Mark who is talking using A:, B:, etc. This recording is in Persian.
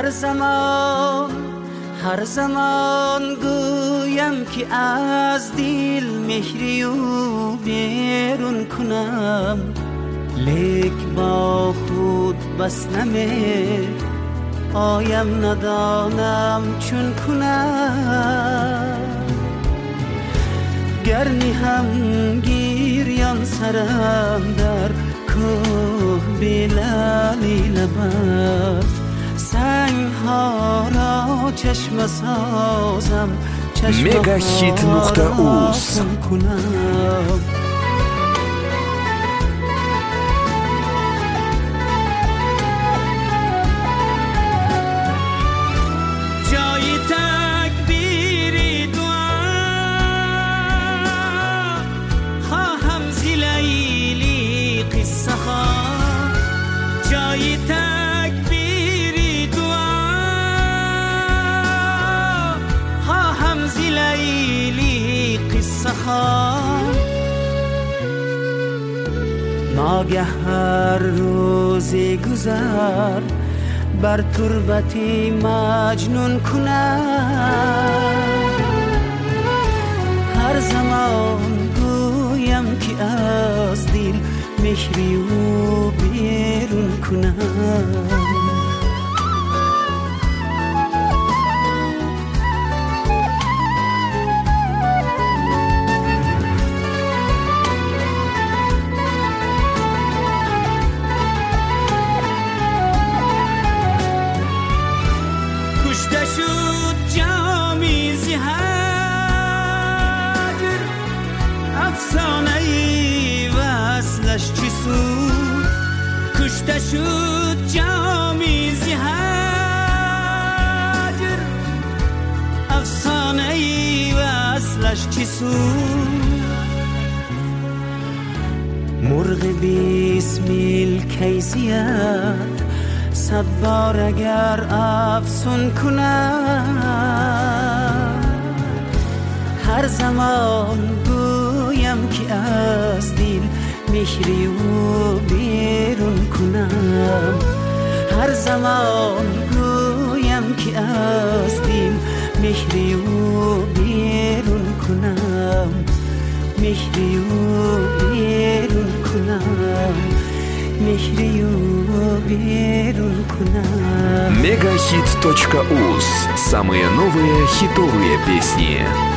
A: هر زمان گویم که از دل مهری و بیرون کنم، لیک با خود بس نمی آیم، ندانم چون کنم. گرنی هم گیریان سرم در کوه بلالی لبم، سنگ ها را چشم سازم، چشم ها را خون کنم. جای تکبیر دعا خواهم زی لیلی قصه ها، جای تکبیر دعا خواهم زی لیلی قصه ها. ناگه هر روزی گذر بر تربتی مجنون کنم، هر زمان گویم که از دل مهری و بیرون کنم. کشته شد جامی زی هجر، افسانه ای وصلش چی سود. کشته شد جامی زی هجر، افسانه ای وصلش چی سود. مرغ 20 میل کیزیت، 100 بار اگر افسون کنم، هر زمان گویم که از دل مهری و بیرون کنم، هر زمان گویم که از دل مهری و بیرون کنم، مهری و بیرون کنم، مهری و بیرون کنم.
B: Мегахит.уз. Самые новые хитовые песни.